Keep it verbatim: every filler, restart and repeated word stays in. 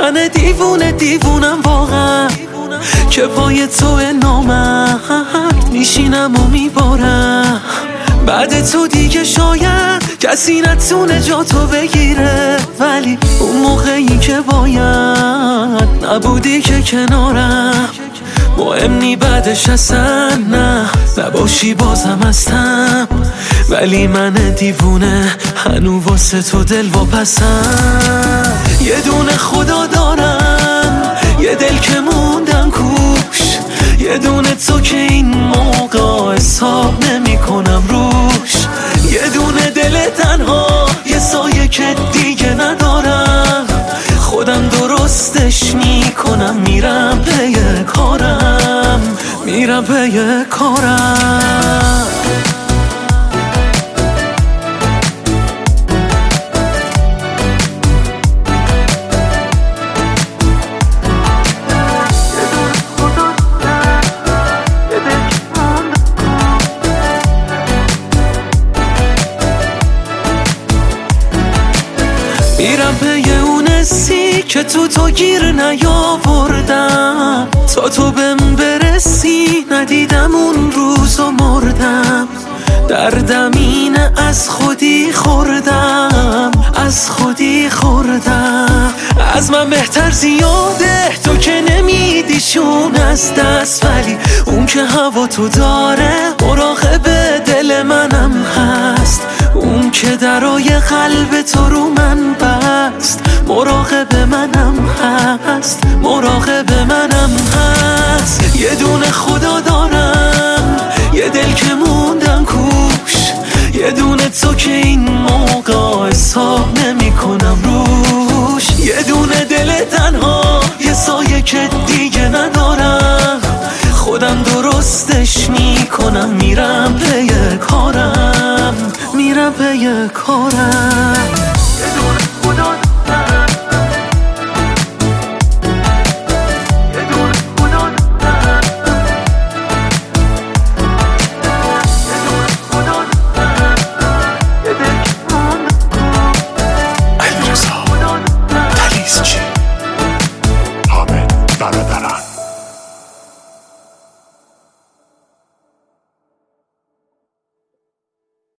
من دیوونه دیوونم واقعا که پای تو نامرد میشینم و میبارم. بعد تو دیگه شاید کسی نتونه جا تو بگیره، ولی اون موقعی که باید نبودی که کنارم. مهم نی بعدش اصلا نه نباشی بازم هستم، ولی من دیوونه هنو واسه تو دل واپسم. یه دونه خدا دارم، یه دل که موندم کوش، یه دونه تو که این موقع حساب نمی کنم روش. یه دونه دل تنها، یه سایه که دیگه ندارم، خودم درستش میکنم، میرم پی کارم، میرم پی کارم. میرم پی اون حسی که تو تو گیر نیاوردم، تا تو بهم برسی ندیدم اون روز و مردم. دردم اینه از خودی خوردم، از خودی خوردم. از من بهتر زیاده تو که نمیدیشون از دست، ولی اون که هوا تو داره مراقب دل منم هست. اون که درای قلب تو رو من بست، مراقب منم هست، مراقب منم هست. یه دونه خدا دارم، یه دل که موندم کوش، یه دونه تو که این موقع حساب نمی کنم روش. یه دونه دل تنها، یه سایه که دیگه ندارم، خودم درستش میکنم، میرم پی کارم، میرم پی کارم. یه دونه خدا